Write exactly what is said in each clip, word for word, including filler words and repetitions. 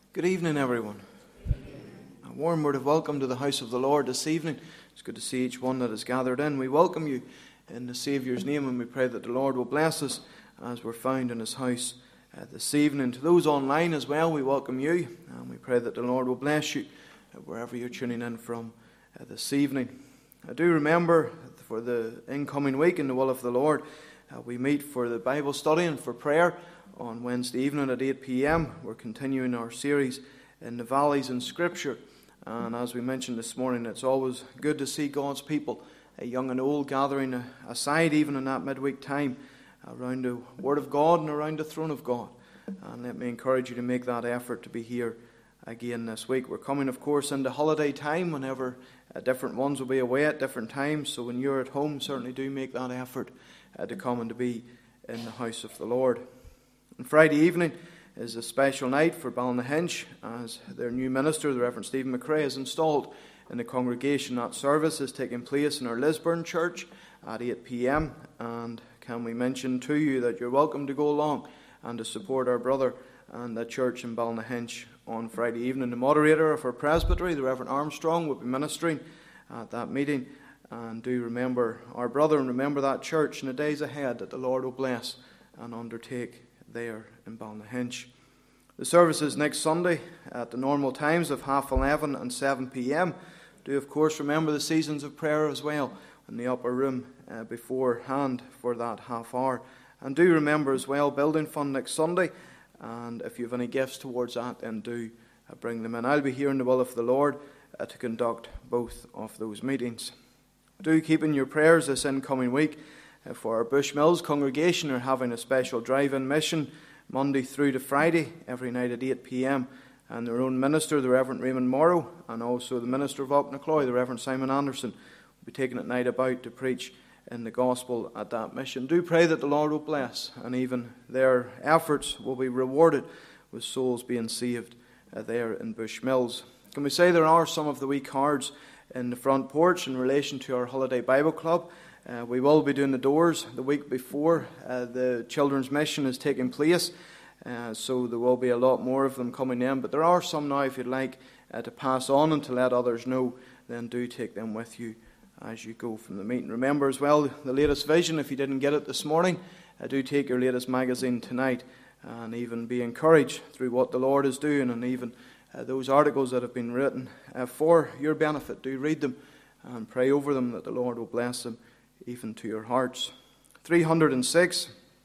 Good evening, everyone. A warm word of welcome to the house of the Lord this evening. It's good to see each one that is gathered in. We welcome you in the Saviour's name, and we pray that the Lord will bless us as we're found in His house uh, this evening. To those online as well, we welcome you, and we pray that the Lord will bless you uh, wherever you're tuning in from uh, this evening. I do remember for the incoming week in the will of the Lord, uh, we meet for the Bible study and for prayer on Wednesday evening at eight p.m. We're continuing our series in the valleys in Scripture. And as we mentioned this morning, it's always good to see God's people, young and old, gathering aside even in that midweek time around the Word of God and around the throne of God. And let me encourage you to make that effort to be here again this week. We're coming, of course, into holiday time whenever uh, different ones will be away at different times. So when you're at home, certainly do make that effort uh, to come and to be in the house of the Lord. And Friday evening is a special night for Ballynahinch as their new minister, the Reverend Stephen McRae, is installed in the congregation. That service is taking place in our Lisburn church at eight p.m. And can we mention to you that you're welcome to go along and to support our brother and the church in Ballynahinch on Friday evening. The moderator of our presbytery, the Reverend Armstrong, will be ministering at that meeting. And do remember our brother and remember that church in the days ahead that the Lord will bless and undertake there in Ballynahinch. The service is next Sunday at the normal times of half eleven and seven p.m. Do of course remember the seasons of prayer as well in the upper room uh, beforehand for that half hour. And do remember as well building fund next Sunday, and if you have any gifts towards that, then do uh, bring them in. I'll be here in the will of the Lord uh, to conduct both of those meetings. Do keep in your prayers this incoming week uh, for our Bushmills congregation are having a special drive-in mission Monday through to Friday, every night at eight p.m. And their own minister, the Reverend Raymond Morrow, and also the minister of Auchnacloy, the Reverend Simon Anderson, will be taking it night about to preach in the gospel at that mission. Do pray that the Lord will bless, and even their efforts will be rewarded with souls being saved uh, there in Bushmills. Can we say there are some of the wee cards in the front porch in relation to our Holiday Bible Club? Uh, we will be doing the doors the week before uh, the children's mission is taking place, uh, so there will be a lot more of them coming in. But there are some now, if you'd like uh, to pass on and to let others know, then do take them with you as you go from the meeting. Remember as well the latest vision. If you didn't get it this morning, uh, do take your latest magazine tonight and even be encouraged through what the Lord is doing, and even uh, those articles that have been written uh, for your benefit. Do read them and pray over them that the Lord will bless them even to your hearts. three hundred six,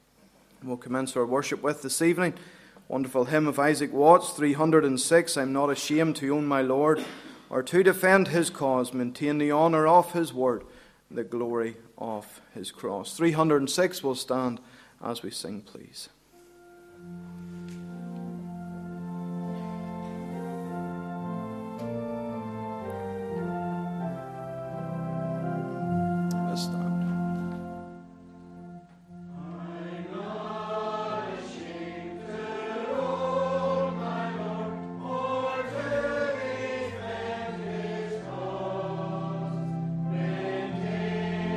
we'll commence our worship with this evening. Wonderful hymn of Isaac Watts, three hundred six. I'm not ashamed to own my Lord, or to defend His cause, maintain the honour of His word, the glory of His cross. three hundred six will stand as we sing, please.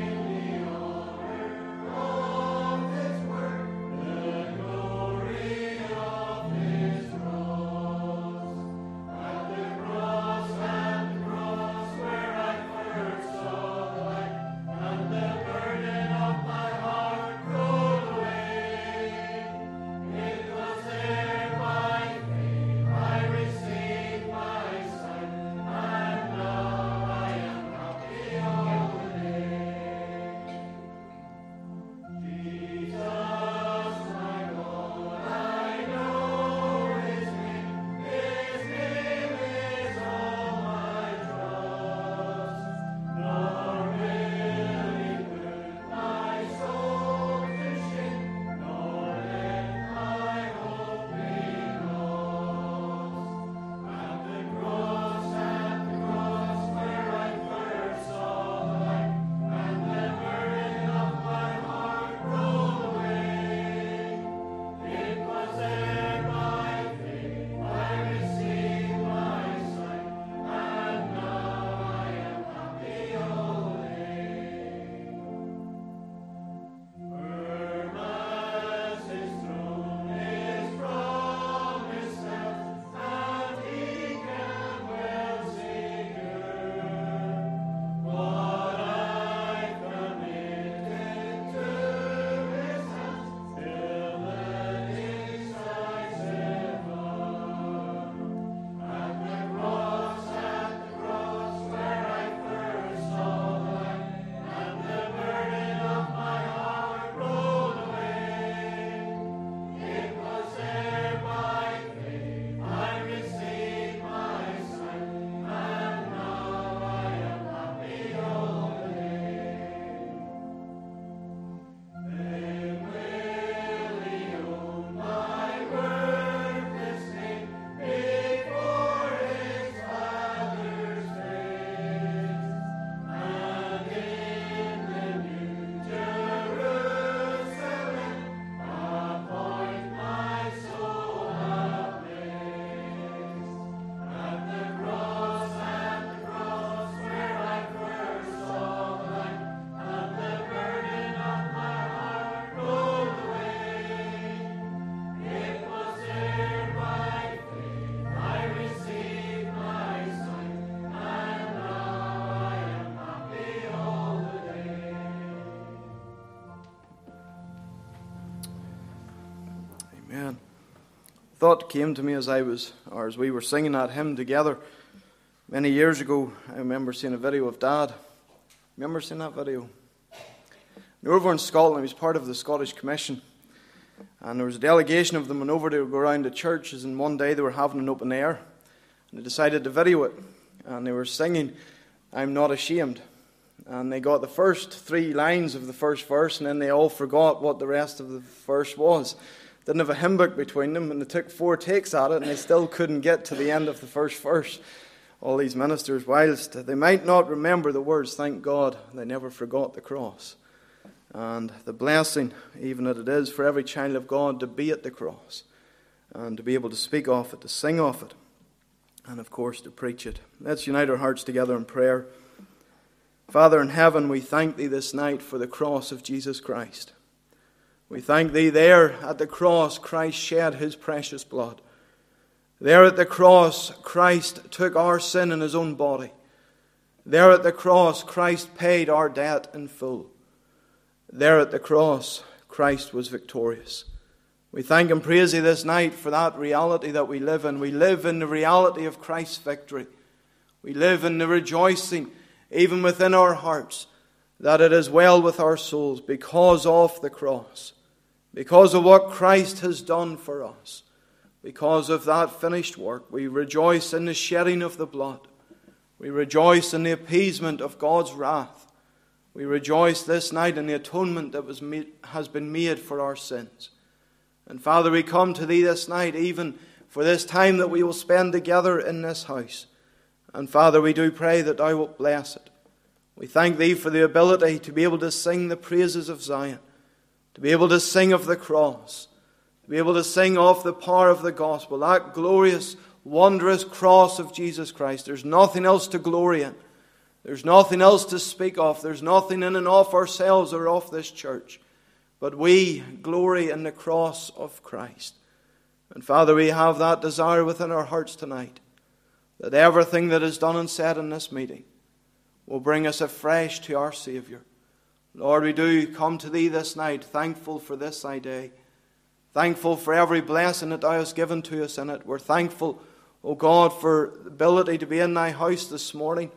Glory Amen. Thought came to me as I was, or as we were singing that hymn together many years ago. I remember seeing a video of Dad. Remember seeing that video? They were over in Scotland. He was part of the Scottish Commission, and there was a delegation of them went over to go around the churches. And one day they were having an open air, and they decided to video it. And they were singing, "I'm Not Ashamed." And they got the first three lines of the first verse, and then they all forgot what the rest of the verse was. Didn't have a hymn book between them, and they took four takes at it, and they still couldn't get to the end of the first verse. All these ministers, whilst they might not remember the words, thank God they never forgot the cross. And the blessing, even that it is for every child of God to be at the cross, and to be able to speak of it, to sing of it, and of course to preach it. Let's unite our hearts together in prayer. Father in heaven, we thank Thee this night for the cross of Jesus Christ. We thank Thee there at the cross Christ shed His precious blood. There at the cross Christ took our sin in His own body. There at the cross Christ paid our debt in full. There at the cross Christ was victorious. We thank and praise Thee this night for that reality that we live in. We live in the reality of Christ's victory. We live in the rejoicing even within our hearts that it is well with our souls because of the cross. Because of what Christ has done for us, because of that finished work, we rejoice in the shedding of the blood. We rejoice in the appeasement of God's wrath. We rejoice this night in the atonement that was made, has been made for our sins. And Father, we come to Thee this night, even for this time that we will spend together in this house. And Father, we do pray that Thou wilt bless it. We thank Thee for the ability to be able to sing the praises of Zion, to be able to sing of the cross, to be able to sing of the power of the gospel, that glorious, wondrous cross of Jesus Christ. There's nothing else to glory in. There's nothing else to speak of. There's nothing in and of ourselves or of this church. But we glory in the cross of Christ. And Father, we have that desire within our hearts tonight, that everything that is done and said in this meeting will bring us afresh to our Saviour. Lord, we do come to Thee this night, thankful for this Thy day, thankful for every blessing that Thou hast given to us in it. We're thankful, O God, for the ability to be in Thy house this morning,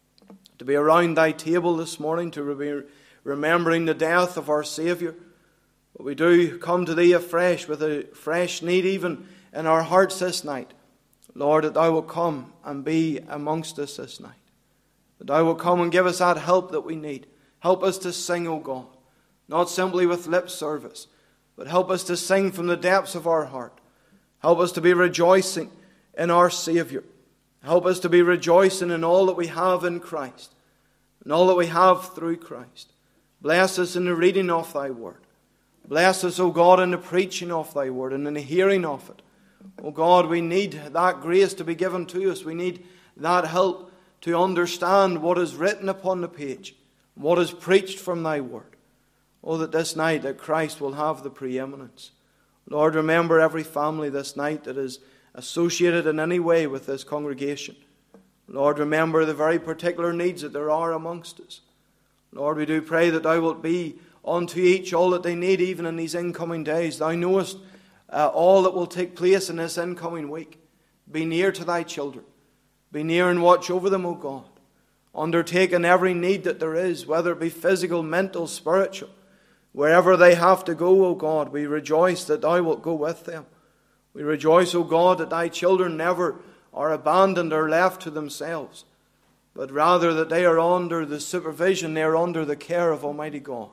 to be around Thy table this morning, to be remembering the death of our Saviour. But we do come to Thee afresh with a fresh need even in our hearts this night. Lord, that Thou wilt come and be amongst us this night, that Thou wilt come and give us that help that we need. Help us to sing, O God, not simply with lip service, but help us to sing from the depths of our heart. Help us to be rejoicing in our Saviour. Help us to be rejoicing in all that we have in Christ, and all that we have through Christ. Bless us in the reading of Thy word. Bless us, O God, in the preaching of Thy word and in the hearing of it. O God, we need that grace to be given to us. We need that help to understand what is written upon the page, what is preached from Thy word. Oh, that this night that Christ will have the preeminence. Lord, remember every family this night that is associated in any way with this congregation. Lord, remember the very particular needs that there are amongst us. Lord, we do pray that Thou wilt be unto each all that they need, even in these incoming days. Thou knowest uh, all that will take place in this incoming week. Be near to Thy children. Be near and watch over them, O God. Undertake in every need that there is, whether it be physical, mental, spiritual. Wherever they have to go, O God, we rejoice that Thou wilt go with them. We rejoice, O God, that Thy children never are abandoned or left to themselves, but rather that they are under the supervision, they are under the care of Almighty God.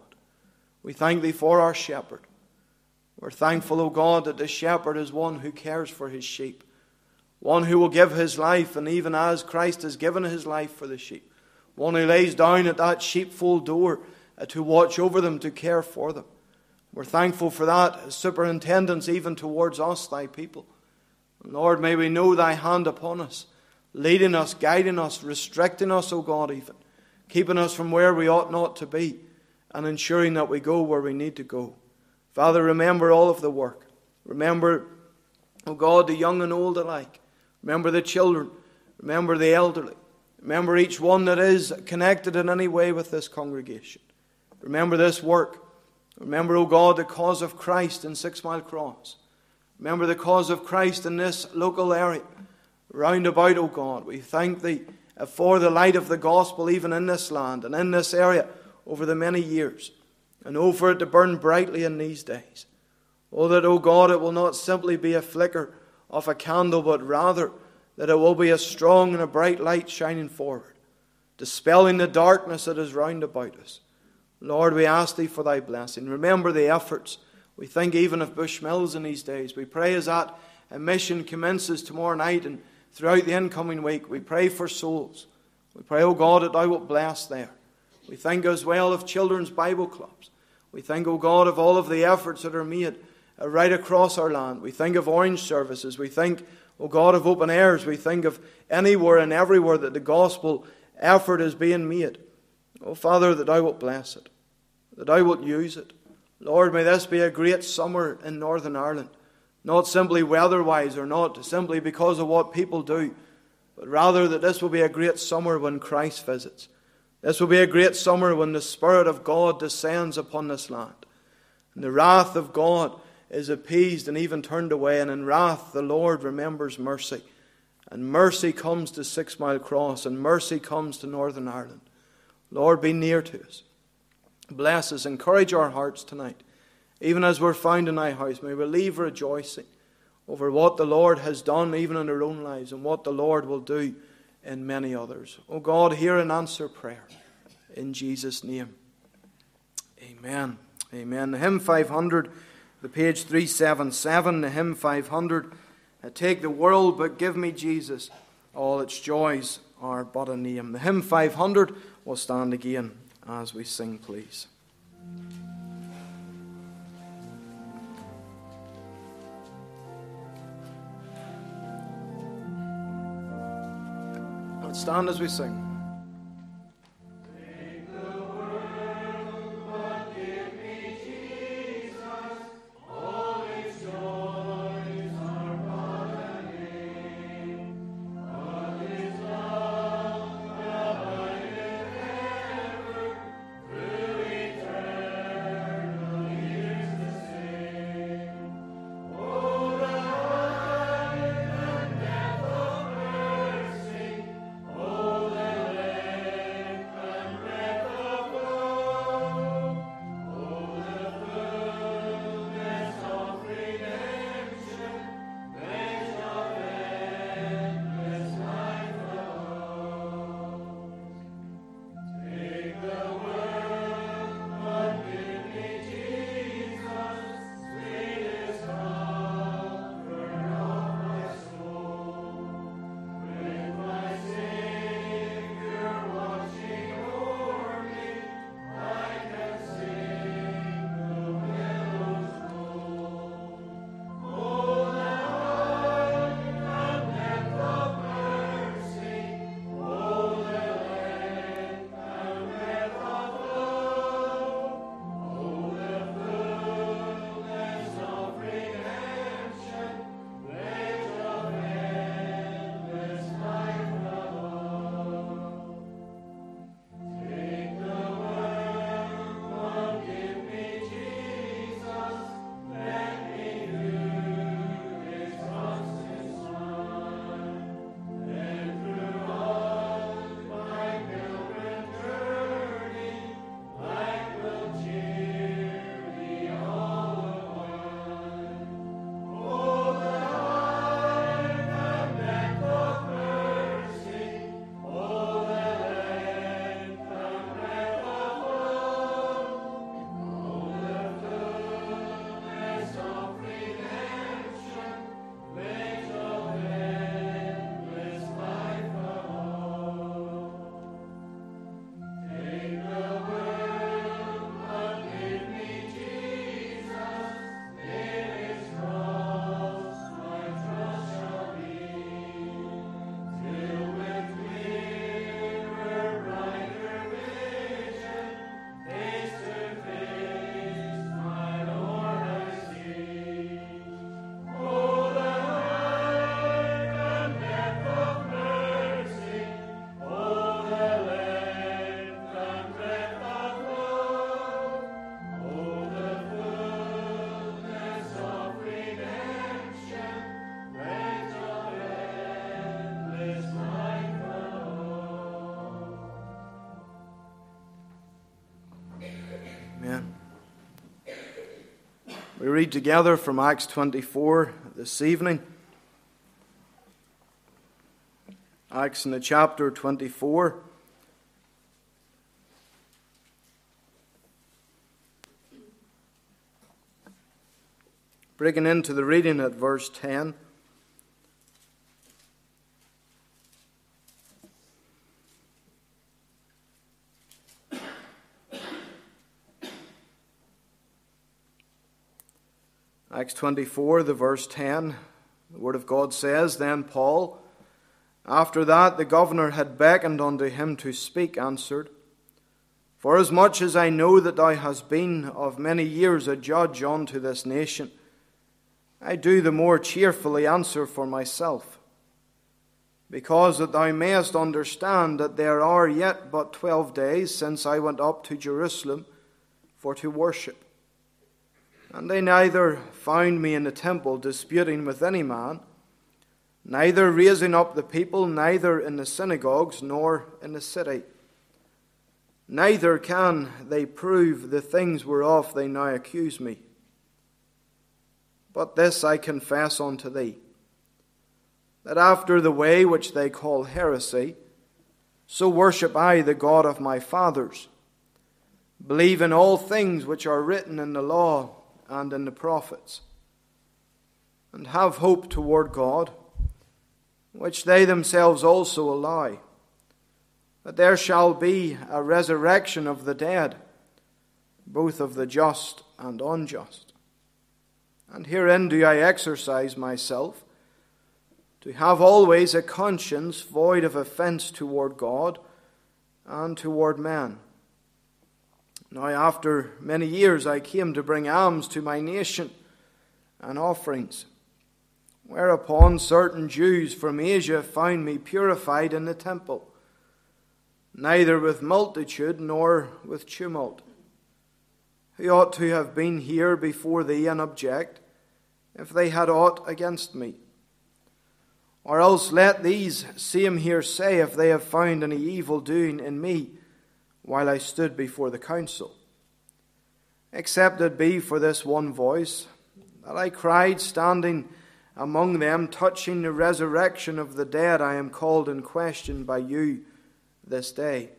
We thank Thee for our shepherd. We're thankful, O God, that the shepherd is one who cares for his sheep, one who will give his life, and even as Christ has given his life for the sheep, one who lays down at that sheepfold door uh, to watch over them, to care for them. We're thankful for that superintendence even towards us, Thy people. And Lord, may we know Thy hand upon us, leading us, guiding us, restricting us, O God, even, keeping us from where we ought not to be, and ensuring that we go where we need to go. Father, remember all of the work. Remember, O God, the young and old alike. Remember the children. Remember the elderly. Remember each one that is connected in any way with this congregation. Remember this work. Remember, O God, the cause of Christ in Six Mile Cross. Remember the cause of Christ in this local area. Round about, O God, we thank Thee for the light of the gospel even in this land and in this area over the many years. And oh, for it to burn brightly in these days. Oh, that, O God, it will not simply be a flicker of a candle, but rather that it will be a strong and a bright light shining forward, dispelling the darkness that is round about us. Lord, we ask Thee for Thy blessing. Remember the efforts. We think even of Bushmills in these days. We pray as that a mission commences tomorrow night and throughout the incoming week. We pray for souls. We pray, O God, that Thou wilt bless there. We think as well of children's Bible clubs. We think, O God, of all of the efforts that are made right across our land. We think of orange services. We think, O God, of open airs. We think of anywhere and everywhere that the gospel effort is being made. O Father, that Thou wilt bless it, that Thou wilt use it. Lord, may this be a great summer in Northern Ireland, not simply weather-wise or not simply because of what people do, but rather that this will be a great summer when Christ visits. This will be a great summer when the Spirit of God descends upon this land. And the wrath of God is appeased and even turned away. And in wrath the Lord remembers mercy. And mercy comes to Six Mile Cross. And mercy comes to Northern Ireland. Lord, be near to us. Bless us. Encourage our hearts tonight. Even as we're found in Thy house, may we leave rejoicing over what the Lord has done even in our own lives and what the Lord will do in many others. O God, hear and answer prayer. In Jesus' name. Amen. Amen. The hymn five hundred, the page three seventy-seven, the hymn five hundred. Take the world, but give me Jesus. All its joys are but a name. The hymn five hundred will stand again as we sing, please. Let's stand as we sing. Oh, We read together from Acts twenty-four this evening. Acts in the chapter twenty-four. Breaking into the reading at verse ten. Acts twenty-four, the verse ten, the Word of God says, Then Paul, after that the governor had beckoned unto him to speak, answered, Forasmuch as I know that thou hast been of many years a judge unto this nation, I do the more cheerfully answer for myself, because that thou mayest understand that there are yet but twelve days since I went up to Jerusalem for to worship. And they neither found me in the temple disputing with any man, neither raising up the people, neither in the synagogues, nor in the city. Neither can they prove the things whereof they now accuse me. But this I confess unto thee, that after the way which they call heresy, so worship I the God of my fathers, believe in all things which are written in the law and in the prophets, and have hope toward God, which they themselves also allow, that there shall be a resurrection of the dead, both of the just and unjust. And herein do I exercise myself, to have always a conscience void of offense toward God and toward man. Now after many years I came to bring alms to my nation and offerings, whereupon certain Jews from Asia found me purified in the temple, neither with multitude nor with tumult, who ought to have been here before thee and object, if they had aught against me. Or else let these same here say, if they have found any evil doing in me, while I stood before the council. Except it be for this one voice, that I cried standing among them, touching the resurrection of the dead, I am called in question by you this day.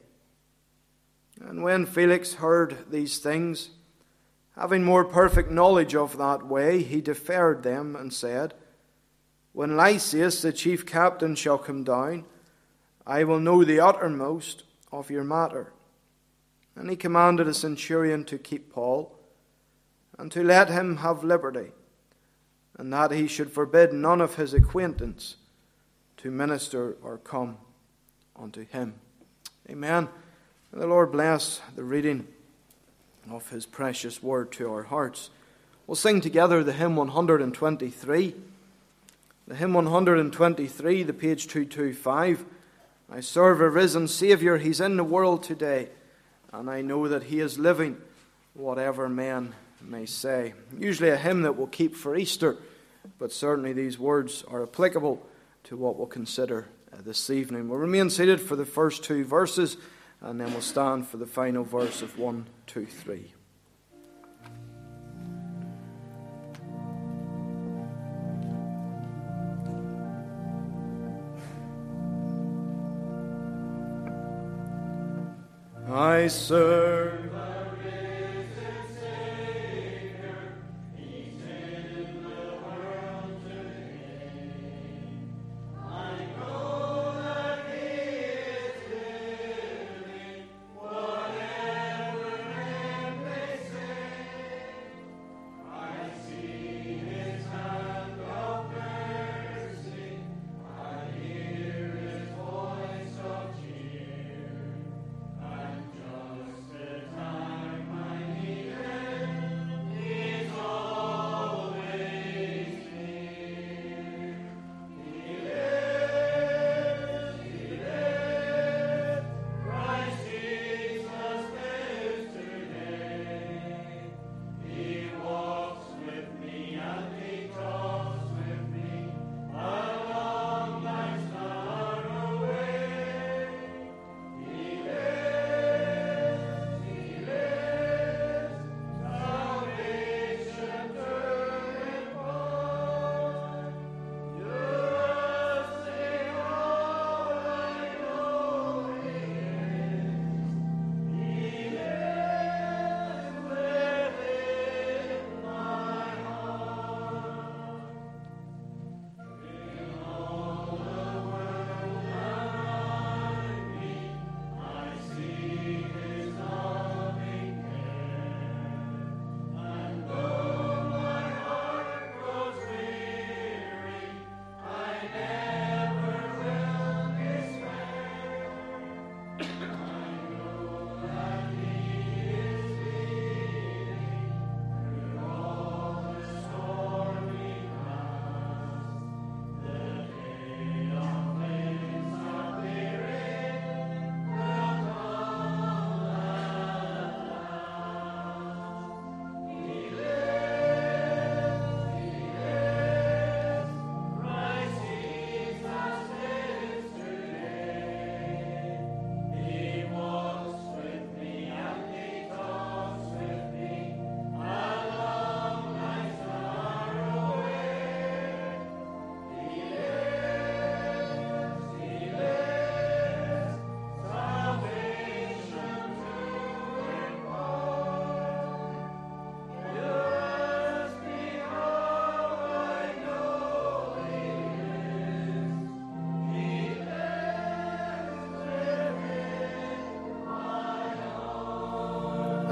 And when Felix heard these things, having more perfect knowledge of that way, he deferred them, and said, When Lysias the chief captain shall come down, I will know the uttermost of your matter. And he commanded a centurion to keep Paul, and to let him have liberty, and that he should forbid none of his acquaintance to minister or come unto him. Amen. May the Lord bless the reading of his precious word to our hearts. We'll sing together the hymn one hundred twenty-three. The hymn one hundred twenty-three, the page two twenty-five. I serve a risen Saviour, he's in the world today, and I know that he is living, whatever men may say. Usually a hymn that we'll keep for Easter, but certainly these words are applicable to what we'll consider this evening. We'll remain seated for the first two verses, and then we'll stand for the final verse of one, two, three. I serve a risen Savior, he's in the world today. I know that he is living, whatever men may say. I see his hand of mercy, I hear his voice of cheer. Just as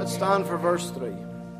Let's stand for verse three.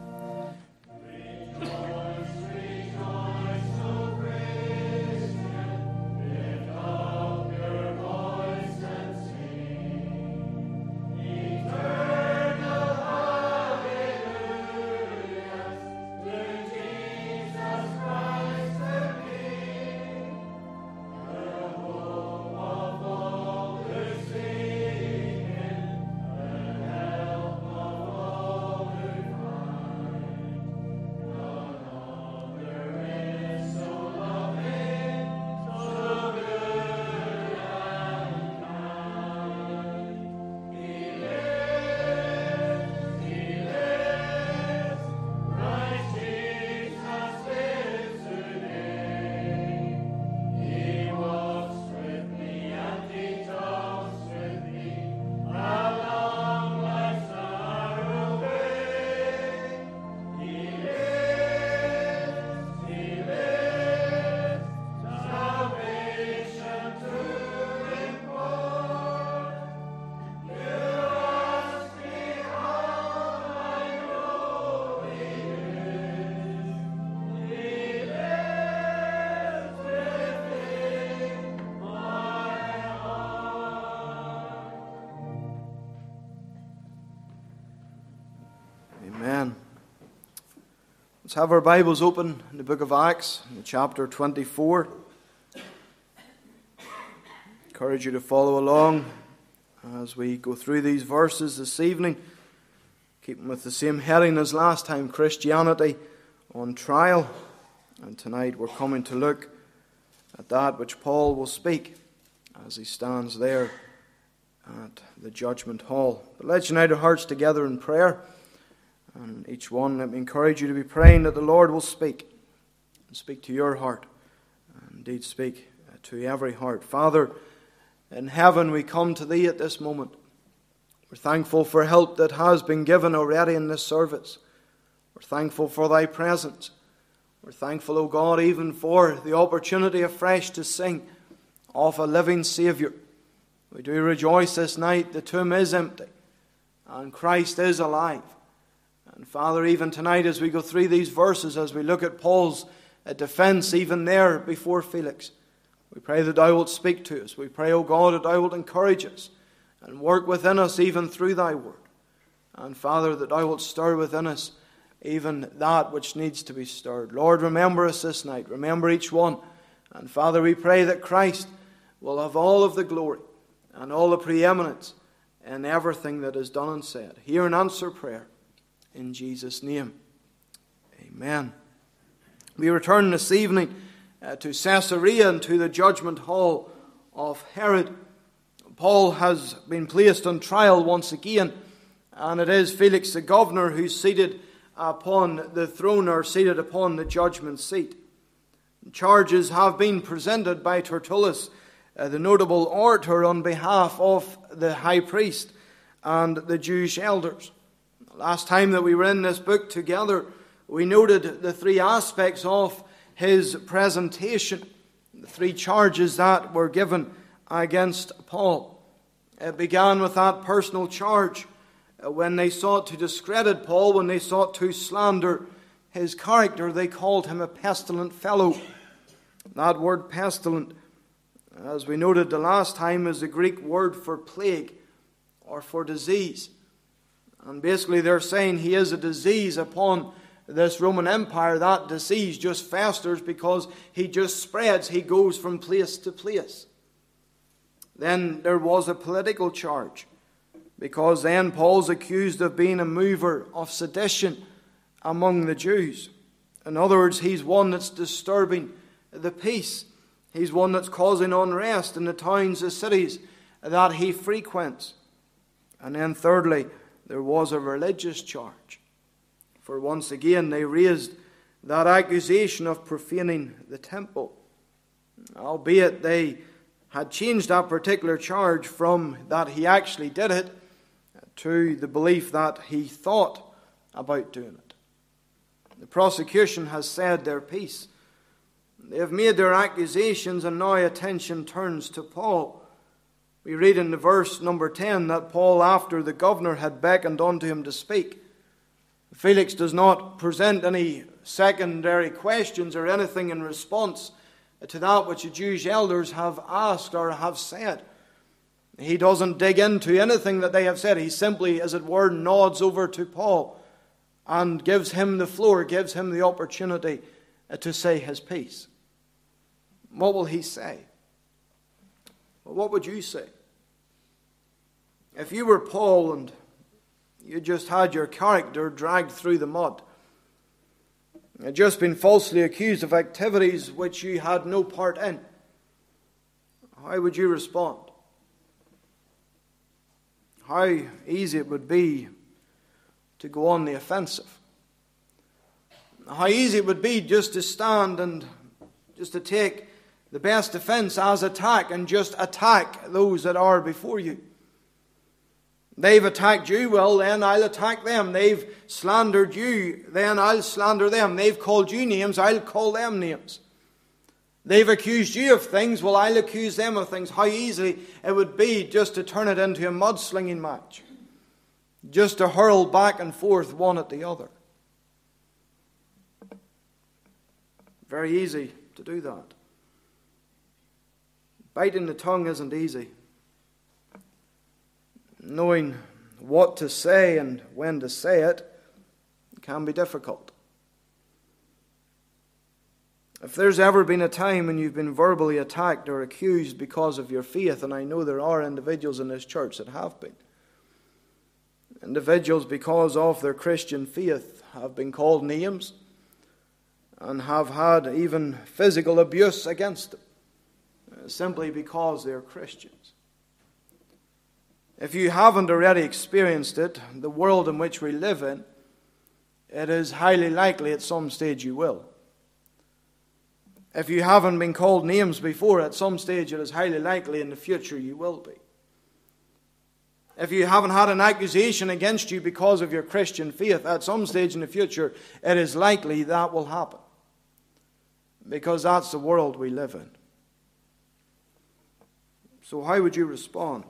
Amen. Let's have our Bibles open in the book of Acts, in chapter twenty-four. I encourage you to follow along as we go through these verses this evening, keeping with the same heading as last time, Christianity on Trial. And tonight we're coming to look at that which Paul will speak as he stands there at the judgment hall. But let's unite our hearts together in prayer. And each one, let me encourage you to be praying that the Lord will speak, and speak to your heart, and indeed speak to every heart. Father, in heaven we come to Thee at this moment. We're thankful for help that has been given already in this service. We're thankful for Thy presence. We're thankful, O God, even for the opportunity afresh to sing of a living Saviour. We do rejoice this night. The tomb is empty, and Christ is alive. And Father, even tonight as we go through these verses, as we look at Paul's defense even there before Felix, we pray that Thou wilt speak to us. We pray, O God, that Thou wilt encourage us and work within us even through Thy word. And Father, that Thou wilt stir within us even that which needs to be stirred. Lord, remember us this night. Remember each one. And Father, we pray that Christ will have all of the glory and all the preeminence in everything that is done and said. Hear and answer prayer. In Jesus' name, amen. We return this evening uh, to Caesarea and to the judgment hall of Herod. Paul has been placed on trial once again, and it is Felix the governor who's seated upon the throne, or seated upon the judgment seat. Charges have been presented by Tertullus, uh, the notable orator, on behalf of the high priest and the Jewish elders. Last time that we were in this book together, we noted the three aspects of his presentation, the three charges that were given against Paul. It began with that personal charge when they sought to discredit Paul, when they sought to slander his character. They called him a pestilent fellow. That word pestilent, as we noted the last time, is the Greek word for plague or for disease. And basically they're saying he is a disease upon this Roman Empire. That disease just festers because he just spreads. He goes from place to place. Then there was a political charge, because then Paul's accused of being a mover of sedition among the Jews. In other words, he's one that's disturbing the peace. He's one that's causing unrest in the towns and cities that he frequents. And then thirdly, there was a religious charge. For once again, they raised that accusation of profaning the temple. Albeit they had changed that particular charge from that he actually did it to the belief that he thought about doing it. The prosecution has said their piece. They have made their accusations, and now attention turns to Paul. We read in the verse number ten that Paul, after the governor had beckoned unto him to speak, Felix does not present any secondary questions or anything in response to that which the Jewish elders have asked or have said. He doesn't dig into anything that they have said. He simply, as it were, nods over to Paul and gives him the floor, gives him the opportunity to say his piece. What will he say? Well, what would you say? If you were Paul and you just had your character dragged through the mud, you had just been falsely accused of activities which you had no part in, how would you respond? How easy it would be to go on the offensive. How easy it would be just to stand and just to take the best defense as attack and just attack those that are before you. They've attacked you, well then I'll attack them. They've slandered you, then I'll slander them. They've called you names, I'll call them names. They've accused you of things, well I'll accuse them of things. How easy it would be just to turn it into a mudslinging match. Just to hurl back and forth one at the other. Very easy to do that. Biting the tongue isn't easy. Knowing what to say and when to say it can be difficult. If there's ever been a time when you've been verbally attacked or accused because of your faith, and I know there are individuals in this church that have been, individuals because of their Christian faith have been called names and have had even physical abuse against them, simply because they're Christians. If you haven't already experienced it, the world in which we live in, it is highly likely at some stage you will. If you haven't been called names before, at some stage it is highly likely in the future you will be. If you haven't had an accusation against you because of your Christian faith, at some stage in the future it is likely that will happen. Because that's the world we live in. So how would you respond?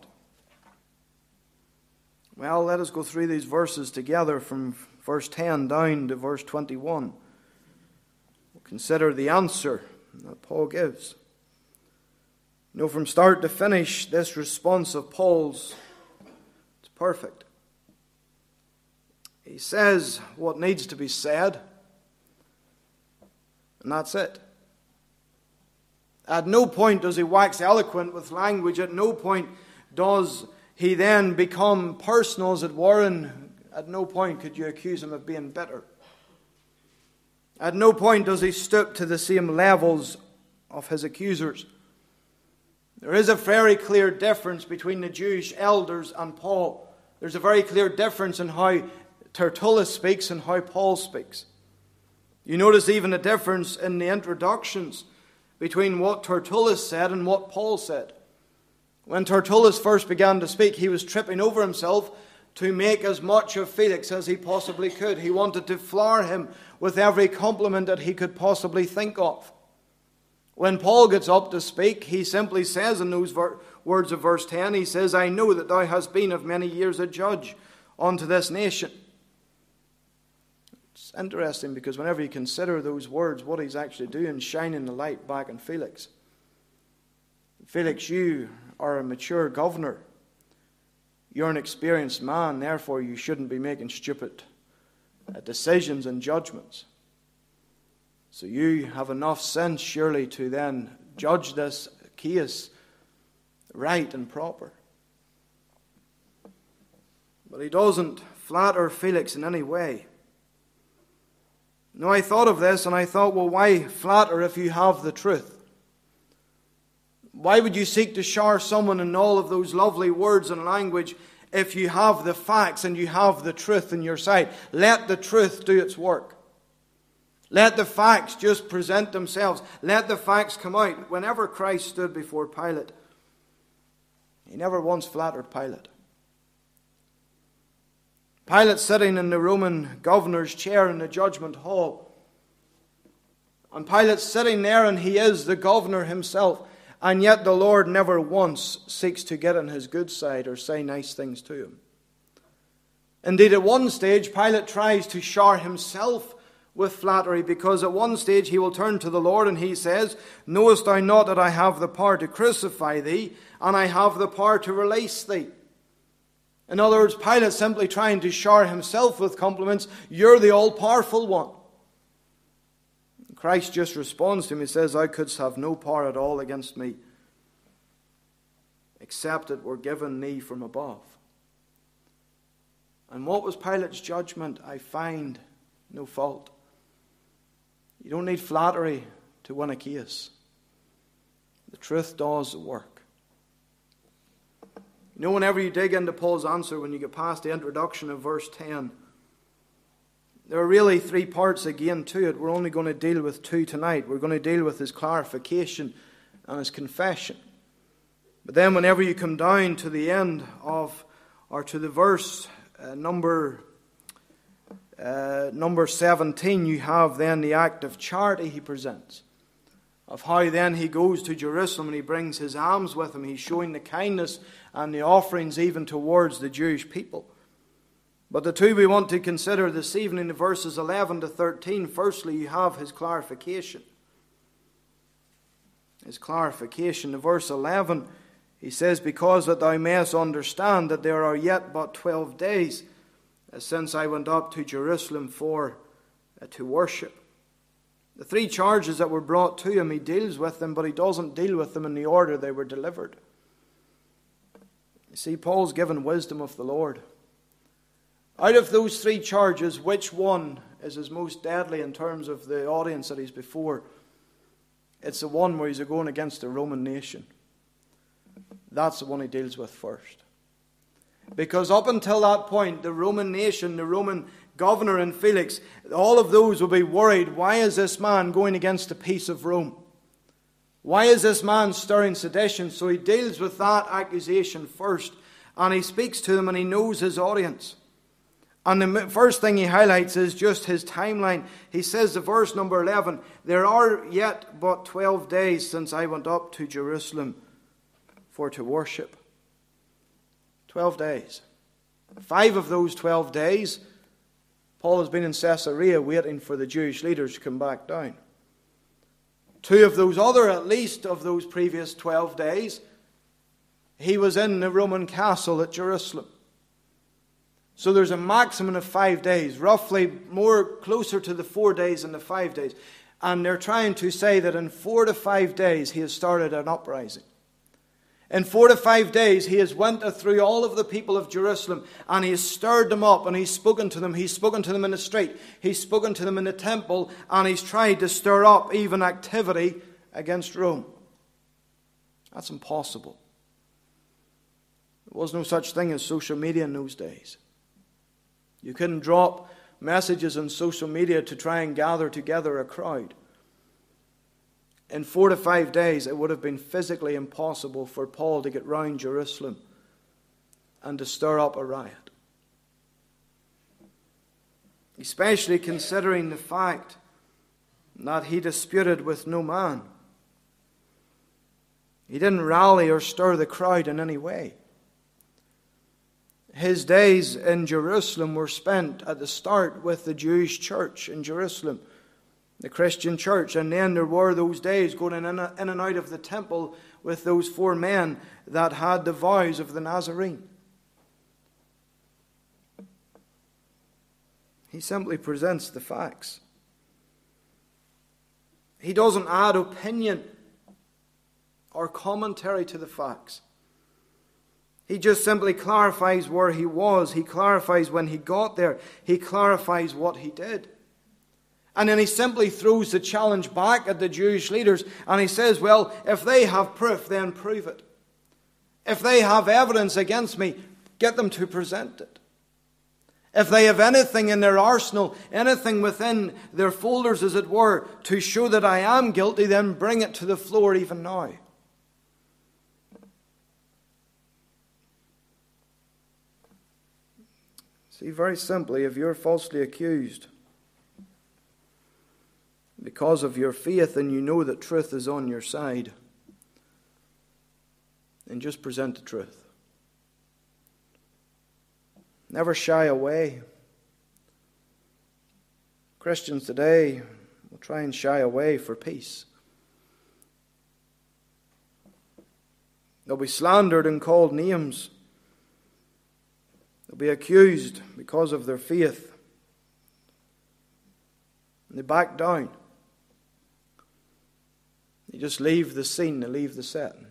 Well, let us go through these verses together from verse ten down to verse twenty-one. We'll consider the answer that Paul gives. You know, from start to finish, this response of Paul's is perfect. He says what needs to be said, and that's it. At no point does he wax eloquent with language. At no point does he then become personal, as it were, and at no point could you accuse him of being bitter. At no point does he stoop to the same levels of his accusers. There is a very clear difference between the Jewish elders and Paul. There's a very clear difference in how Tertullus speaks and how Paul speaks. You notice even a difference in the introductions between what Tertullus said and what Paul said. When Tertullus first began to speak, he was tripping over himself to make as much of Felix as he possibly could. He wanted to flower him with every compliment that he could possibly think of. When Paul gets up to speak, he simply says in those ver- words of verse ten, he says, I know that thou hast been of many years a judge unto this nation. It's interesting because whenever you consider those words, what he's actually doing, shining the light back on Felix. Felix, you are a mature governor. You're an experienced man, therefore you shouldn't be making stupid decisions and judgments. So you have enough sense surely to then judge this case right and proper. But he doesn't flatter Felix in any way. Now I thought of this and I thought, well, why flatter if you have the truth? Why would you seek to shower someone in all of those lovely words and language if you have the facts and you have the truth in your sight? Let the truth do its work. Let the facts just present themselves. Let the facts come out. Whenever Christ stood before Pilate, he never once flattered Pilate. Pilate sitting in the Roman governor's chair in the judgment hall. And Pilate sitting there, and he is the governor himself. And yet the Lord never once seeks to get on his good side or say nice things to him. Indeed, at one stage, Pilate tries to shower himself with flattery, because at one stage he will turn to the Lord and he says, "Knowest thou not that I have the power to crucify thee, and I have the power to release thee?" In other words, Pilate simply trying to shower himself with compliments. You're the all-powerful one. Christ just responds to him. He says, "Thou couldst have no power at all against me, except it were given thee from above." And what was Pilate's judgment? I find no fault. You don't need flattery to win a case. The truth does the work. You know, whenever you dig into Paul's answer, when you get past the introduction of verse ten, there are really three parts again to it. We're only going to deal with two tonight. We're going to deal with his clarification and his confession. But then whenever you come down to the end of, or to the verse uh, number uh, number seventeen, you have then the act of charity he presents. Of how then he goes to Jerusalem and he brings his alms with him. He's showing the kindness and the offerings even towards the Jewish people. But the two we want to consider this evening, the verses eleven to thirteen, firstly you have his clarification. His clarification. In verse eleven, he says, "Because that thou mayest understand that there are yet but twelve days since I went up to Jerusalem for uh, to worship." The three charges that were brought to him, he deals with them, but he doesn't deal with them in the order they were delivered. You see, Paul's given wisdom of the Lord. Out of those three charges, which one is his most deadly in terms of the audience that he's before? It's the one where he's going against the Roman nation. That's the one he deals with first. Because up until that point, the Roman nation, the Roman governor and Felix, all of those will be worried. Why is this man going against the peace of Rome? Why is this man stirring sedition? So he deals with that accusation first. And he speaks to them and he knows his audience. And the first thing he highlights is just his timeline. He says, the verse number eleven, "There are yet but twelve days since I went up to Jerusalem for to worship." Twelve days. Five of those twelve days, Paul has been in Caesarea waiting for the Jewish leaders to come back down. Two of those other, at least of those previous twelve days, he was in the Roman castle at Jerusalem. So there's a maximum of five days, roughly more closer to the four days than the five days. And they're trying to say that in four to five days he has started an uprising. In four to five days, he has went through all of the people of Jerusalem and he has stirred them up and he's spoken to them. He's spoken to them in the street. He's spoken to them in the temple and he's tried to stir up even activity against Rome. That's impossible. There was no such thing as social media in those days. You couldn't drop messages on social media to try and gather together a crowd. In four to five days, it would have been physically impossible for Paul to get round Jerusalem and to stir up a riot. Especially considering the fact that he disputed with no man. He didn't rally or stir the crowd in any way. His days in Jerusalem were spent at the start with the Jewish church in Jerusalem, the Christian church, and then there were those days going in and out of the temple with those four men that had the vows of the Nazarene. He simply presents the facts. He doesn't add opinion or commentary to the facts. He just simply clarifies where he was. He clarifies when he got there. He clarifies what he did. And then he simply throws the challenge back at the Jewish leaders. And he says, well, if they have proof, then prove it. If they have evidence against me, get them to present it. If they have anything in their arsenal, anything within their folders, as it were, to show that I am guilty, then bring it to the floor even now. See, very simply, if you're falsely accused because of your faith and you know that truth is on your side, then just present the truth. Never shy away. Christians today will try and shy away for peace. They'll be slandered and called names. They'll be accused because of their faith. And they back down. They just leave the scene, they leave the setting.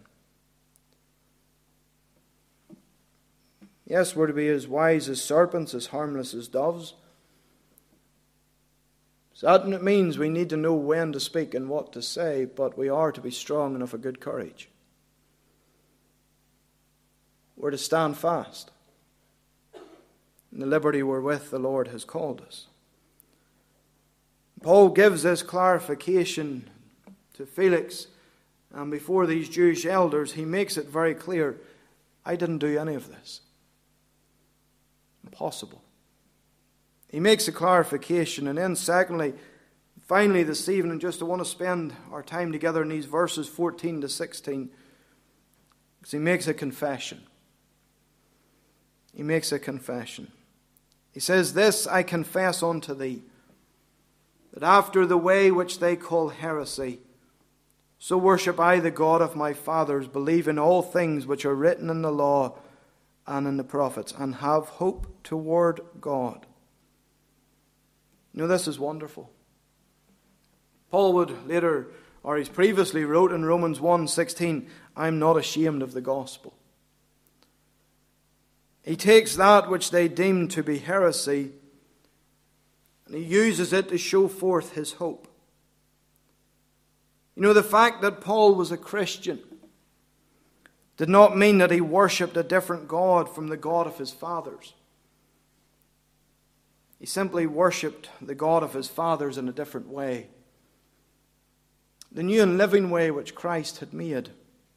Yes, we're to be as wise as serpents, as harmless as doves. So that means we need to know when to speak and what to say, but we are to be strong and of a good courage. We're to stand fast in the liberty wherewith the Lord has called us. Paul gives this clarification to Felix, and before these Jewish elders, he makes it very clear, I didn't do any of this. Impossible. He makes a clarification, and then secondly, finally this evening, just I want to spend our time together in these verses fourteen to sixteen, because he makes a confession. He makes a confession. He says, "This I confess unto thee, that after the way which they call heresy, so worship I the God of my fathers, believe in all things which are written in the law and in the prophets, and have hope toward God." You know, this is wonderful. Paul would later, or he's previously wrote in Romans one sixteen, I'm not ashamed of the gospel. He takes that which they deem to be heresy, and he uses it to show forth his hope. You know, the fact that Paul was a Christian did not mean that he worshipped a different God from the God of his fathers. He simply worshipped the God of his fathers in a different way. The new and living way which Christ had made.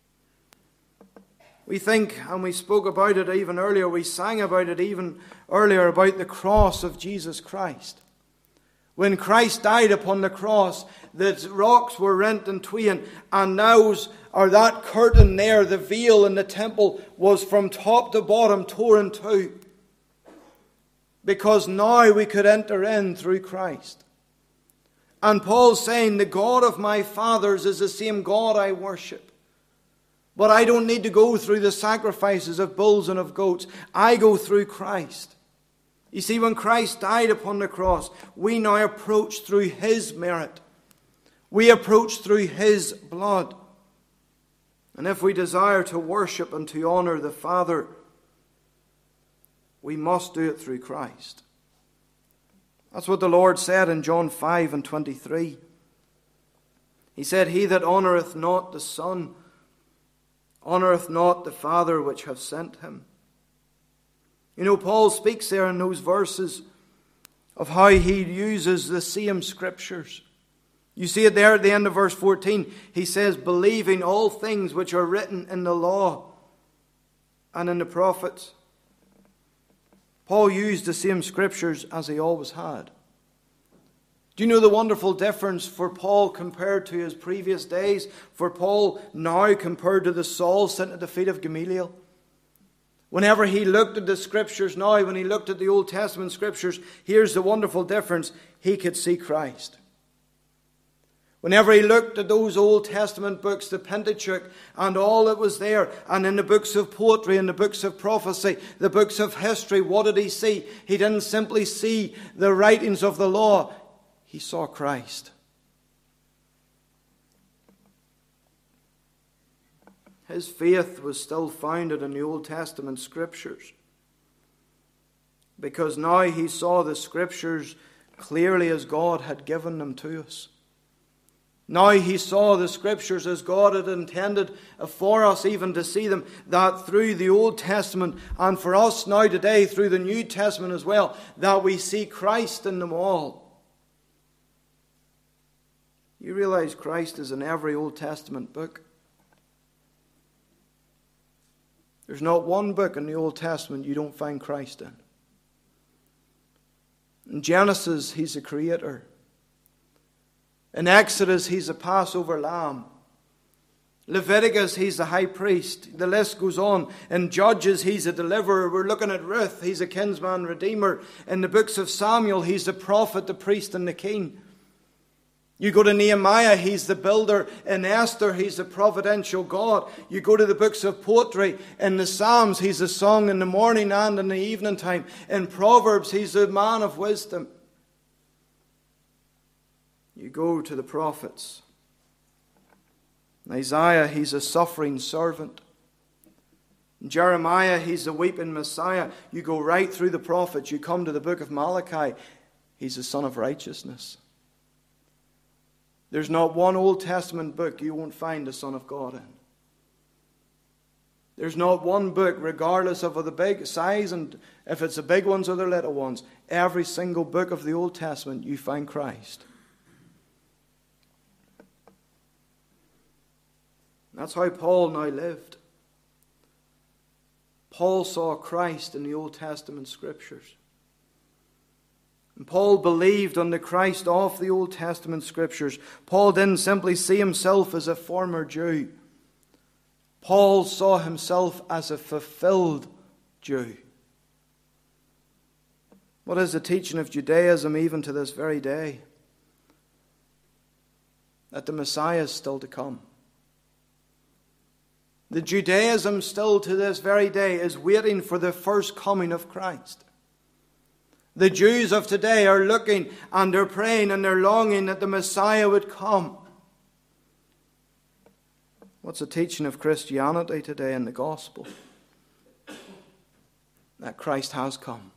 We think, and we spoke about it even earlier, we sang about it even earlier, about the cross of Jesus Christ. When Christ died upon the cross, the rocks were rent in twain, and now, or that curtain there, the veil in the temple, was from top to bottom torn in two. Because now we could enter in through Christ. And Paul's saying, the God of my fathers is the same God I worship. But I don't need to go through the sacrifices of bulls and of goats. I go through Christ. You see, when Christ died upon the cross, we now approach through his merit. We approach through his blood. And if we desire to worship and to honor the Father, we must do it through Christ. That's what the Lord said in John five and twenty-three. He said, He that honoureth not the Son, honoureth not the Father which hath sent him. You know, Paul speaks there in those verses of how he uses the same scriptures. You see it there at the end of verse fourteen. He says, believing all things which are written in the law and in the prophets. Paul used the same scriptures as he always had. Do you know the wonderful difference for Paul compared to his previous days? For Paul now compared to the Saul sitting at the feet of Gamaliel? Whenever he looked at the scriptures now, when he looked at the Old Testament scriptures, here's the wonderful difference. He could see Christ. Whenever he looked at those Old Testament books, the Pentateuch, and all that was there, and in the books of poetry, and the books of prophecy, the books of history, what did he see? He didn't simply see the writings of the law. He saw Christ. His faith was still founded in the Old Testament scriptures, because now he saw the scriptures clearly as God had given them to us. Now he saw the scriptures as God had intended for us even to see them, that through the Old Testament, and for us now today through the New Testament as well, that we see Christ in them all. You realize Christ is in every Old Testament book? There's not one book in the Old Testament you don't find Christ in. In Genesis, he's the creator. In Exodus, he's a Passover lamb. Leviticus, he's the high priest. The list goes on. In Judges, he's a deliverer. We're looking at Ruth, he's a kinsman redeemer. In the books of Samuel, he's the prophet, the priest, and the king. You go to Nehemiah, he's the builder. In Esther, he's the providential God. You go to the books of poetry. In the Psalms, he's a song in the morning and in the evening time. In Proverbs, he's the man of wisdom. You go to the prophets. In Isaiah, he's a suffering servant. In Jeremiah, he's the weeping Messiah. You go right through the prophets. You come to the book of Malachi. He's the Son of Righteousness. There's not one Old Testament book you won't find the Son of God in. There's not one book, regardless of the big size and if it's the big ones or the little ones, every single book of the Old Testament you find Christ. That's how Paul now lived. Paul saw Christ in the Old Testament scriptures. And Paul believed on the Christ of the Old Testament scriptures. Paul didn't simply see himself as a former Jew. Paul saw himself as a fulfilled Jew. What is the teaching of Judaism even to this very day? That the Messiah is still to come. The Judaism still to this very day is waiting for the first coming of Christ. The Jews of today are looking and they're praying and they're longing that the Messiah would come. What's the teaching of Christianity today in the gospel? That Christ has come.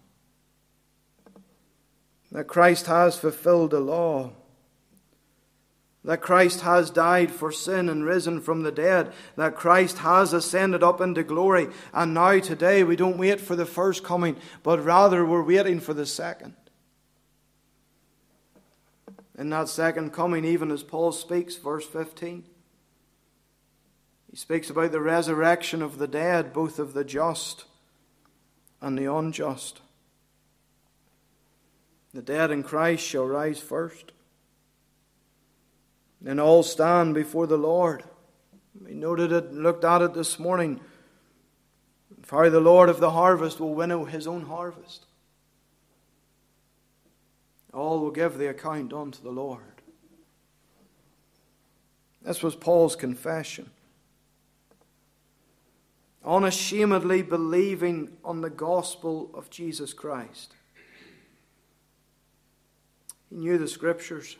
That Christ has fulfilled the law. That Christ has died for sin and risen from the dead. That Christ has ascended up into glory. And now today we don't wait for the first coming, but rather we're waiting for the second. In that second coming, even as Paul speaks, verse fifteen, he speaks about the resurrection of the dead, both of the just and the unjust. The dead in Christ shall rise first. Then all stand before the Lord. We noted it, looked at it this morning. For the Lord of the harvest will winnow his own harvest. All will give the account unto the Lord. This was Paul's confession. Unashamedly believing on the gospel of Jesus Christ. He knew the Scriptures.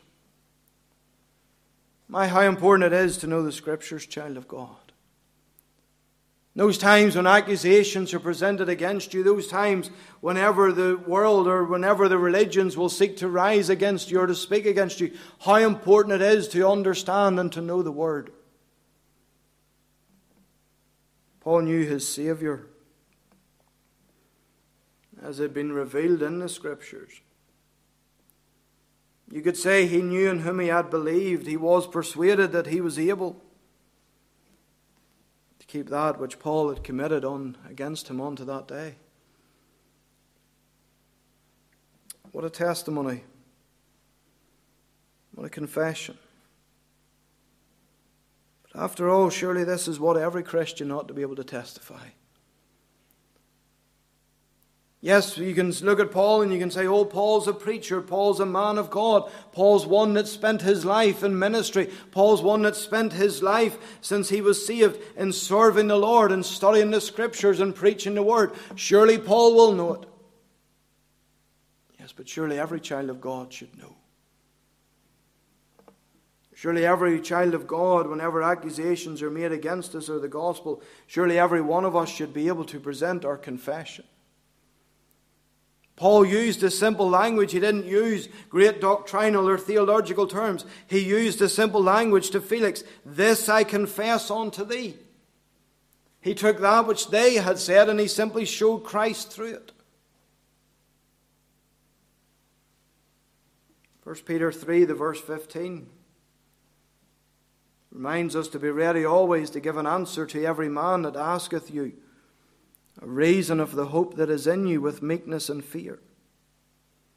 My, how important it is to know the Scriptures, child of God. Those times when accusations are presented against you, those times whenever the world or whenever the religions will seek to rise against you or to speak against you, how important it is to understand and to know the Word. Paul knew his Saviour as had been revealed in the Scriptures. You could say he knew in whom he had believed. He was persuaded that he was able to keep that which Paul had committed on against him unto that day. What a testimony. What a confession. But after all, surely this is what every Christian ought to be able to testify. Yes, you can look at Paul and you can say, oh, Paul's a preacher. Paul's a man of God. Paul's one that spent his life in ministry. Paul's one that spent his life since he was saved in serving the Lord and studying the Scriptures and preaching the Word. Surely Paul will know it. Yes, but surely every child of God should know. Surely every child of God, whenever accusations are made against us or the gospel, surely every one of us should be able to present our confession. Paul used a simple language. He didn't use great doctrinal or theological terms. He used a simple language to Felix. This I confess unto thee. He took that which they had said and he simply showed Christ through it. First Peter three, the verse fifteen, reminds us to be ready always to give an answer to every man that asketh you a reason of the hope that is in you with meekness and fear.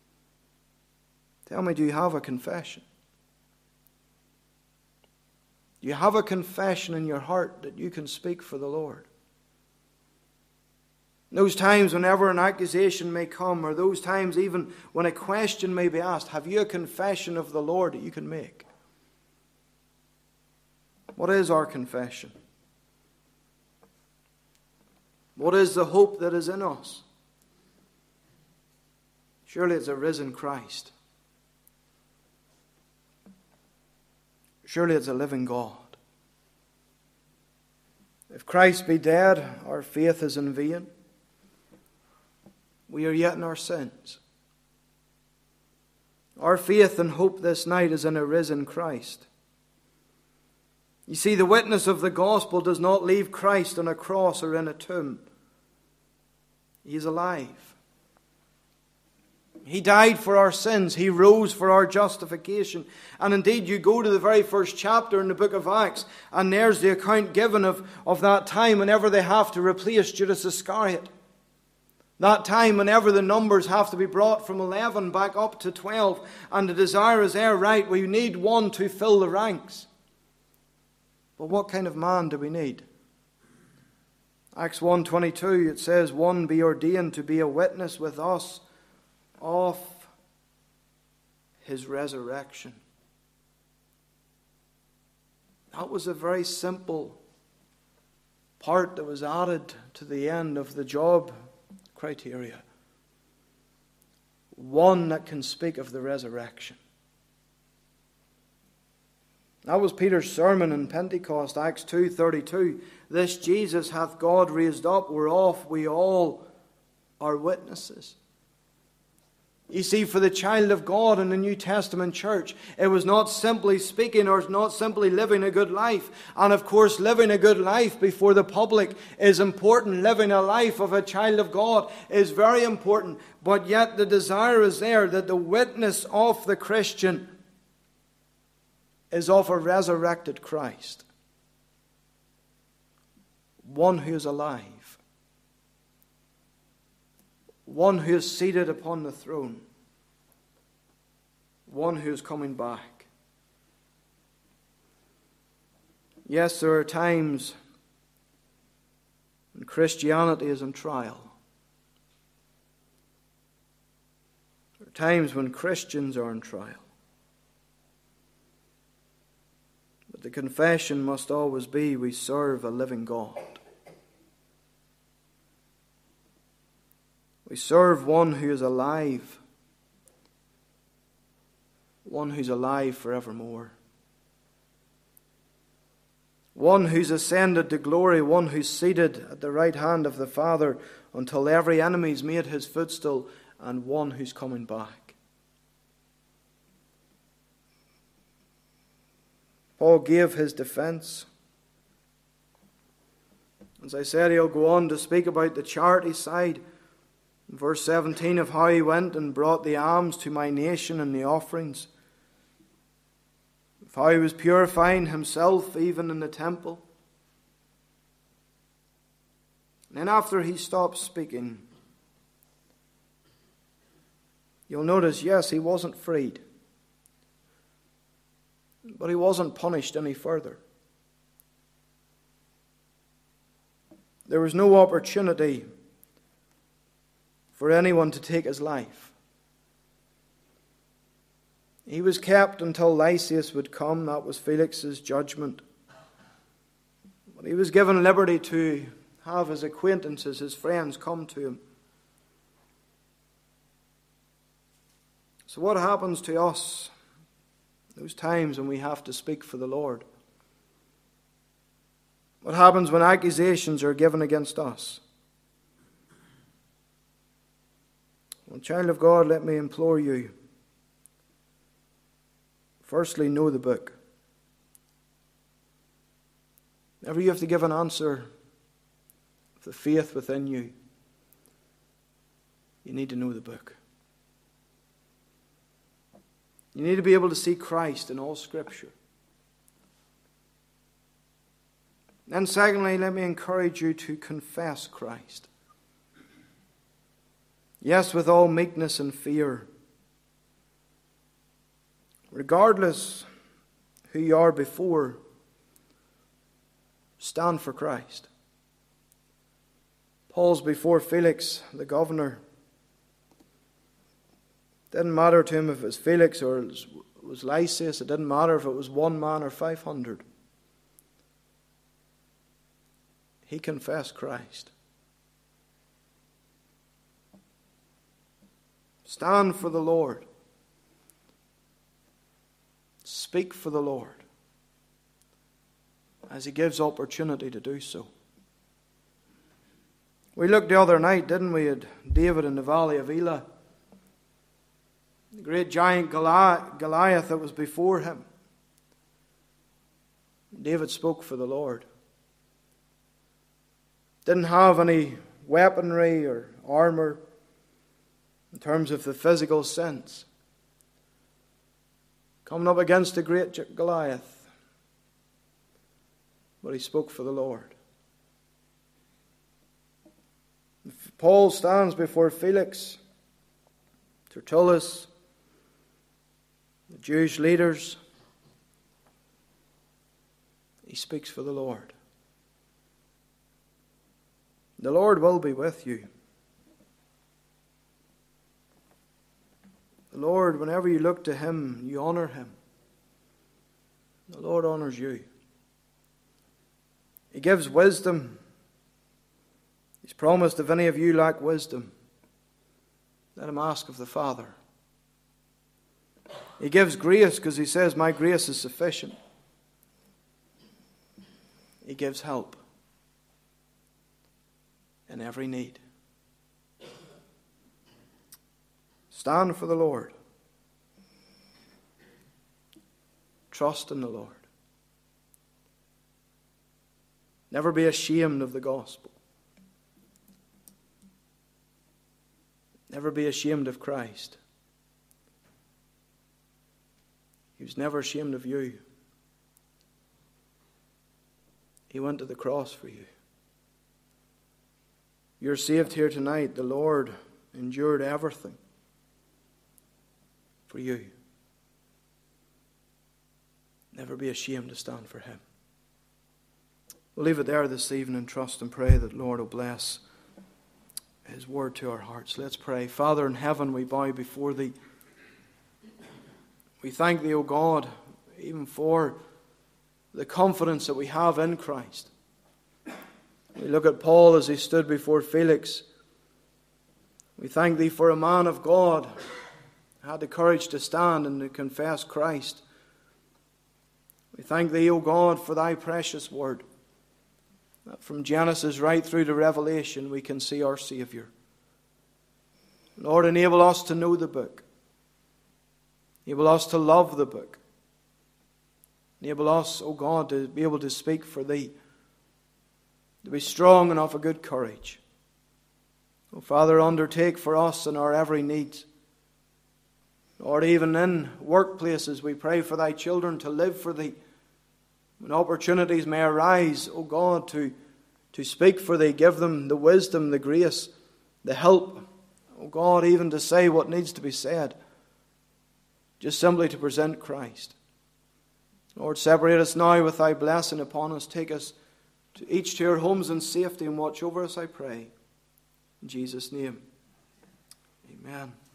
Tell me, do you have a confession? Do you have a confession in your heart that you can speak for the Lord? Those times whenever an accusation may come, or those times even when a question may be asked, have you a confession of the Lord that you can make? What is our confession? What is the hope that is in us? Surely it's a risen Christ. Surely it's a living God. If Christ be dead, our faith is in vain. We are yet in our sins. Our faith and hope this night is in a risen Christ. You see, the witness of the gospel does not leave Christ on a cross or in a tomb. He is alive. He died for our sins. He rose for our justification. And indeed, you go to the very first chapter in the book of Acts, and there's the account given of, of that time whenever they have to replace Judas Iscariot. That time whenever the numbers have to be brought from eleven back up to twelve, and the desire is there, right, we need one to fill the ranks. But what kind of man do we need? Acts one twenty-two, it says, one be ordained to be a witness with us of his resurrection. That was a very simple part that was added to the end of the job criteria. One that can speak of the resurrection. That was Peter's sermon in Pentecost, Acts two thirty-two. This Jesus hath God raised up, whereof we all are witnesses. You see, for the child of God in the New Testament church, it was not simply speaking or not simply living a good life. And of course, living a good life before the public is important. Living a life of a child of God is very important. But yet the desire is there that the witness of the Christian is of a resurrected Christ. One who is alive. One who is seated upon the throne. One who is coming back. Yes, there are times when Christianity is on trial. There are times when Christians are on trial. But the confession must always be, we serve a living God. We serve one who is alive. One who's alive forevermore. One who's ascended to glory. One who's seated at the right hand of the Father until every enemy's made his footstool. And one who's coming back. Paul gave his defense. As I said, he'll go on to speak about the charity side. In verse seventeen, of how he went and brought the alms to my nation and the offerings. Of how he was purifying himself even in the temple. And then after he stops speaking, you'll notice, yes, he wasn't freed. But he wasn't punished any further. There was no opportunity for anyone to take his life. He was kept until Lysias would come. That was Felix's judgment. But he was given liberty to have his acquaintances, his friends, come to him. So what happens to us those times when we have to speak for the Lord? What happens when accusations are given against us? Well, child of God, let me implore you. Firstly, know the book. Whenever you have to give an answer of the faith within you, you need to know the book. You need to be able to see Christ in all Scripture. Then secondly, let me encourage you to confess Christ. Yes, with all meekness and fear. Regardless who you are before, Stand for Christ. Paul's before Felix, the governor. Didn't matter to him if it was Felix or it was Lysias. It didn't matter if it was one man or five hundred. He confessed Christ. Stand for the Lord. Speak for the Lord as He gives opportunity to do so. We looked the other night, didn't we, at David in the valley of Elah. The great giant Goliath that was before him. David spoke for the Lord. Didn't have any weaponry or armor in terms of the physical sense. Coming up against the great Goliath. But he spoke for the Lord. Paul stands before Felix, Tertullus, the Jewish leaders. He speaks for the Lord. The Lord will be with you. The Lord, whenever you look to Him, you honor Him. The Lord honors you. He gives wisdom. He's promised, if any of you lack wisdom, let him ask of the Father. He gives grace because He says, my grace is sufficient. He gives help in every need. Stand for the Lord. Trust in the Lord. Never be ashamed of the gospel. Never be ashamed of Christ. He was never ashamed of you. He went to the cross for you. You're saved here tonight. The Lord endured everything for you. Never be ashamed to stand for Him. We'll leave it there this evening and trust and pray that Lord will bless His word to our hearts. Let's pray. Father in heaven, we bow before Thee. We thank Thee, O God, even for the confidence that we have in Christ. We look at Paul as he stood before Felix. We thank Thee for a man of God who had the courage to stand and to confess Christ. We thank Thee, O God, for Thy precious word. That from Genesis right through to Revelation we can see our Savior. Lord, enable us to know the book. Enable us to love the book. Enable us, O God, to be able to speak for Thee. To be strong and of a good courage. O Father, undertake for us in our every need. Lord, even in workplaces we pray for Thy children to live for Thee. When opportunities may arise, O God, to, to speak for Thee, give them the wisdom, the grace, the help, O God, even to say what needs to be said. Just simply to present Christ. Lord, separate us now with Thy blessing upon us. Take us to each to our homes in safety and watch over us, I pray. In Jesus' name, amen.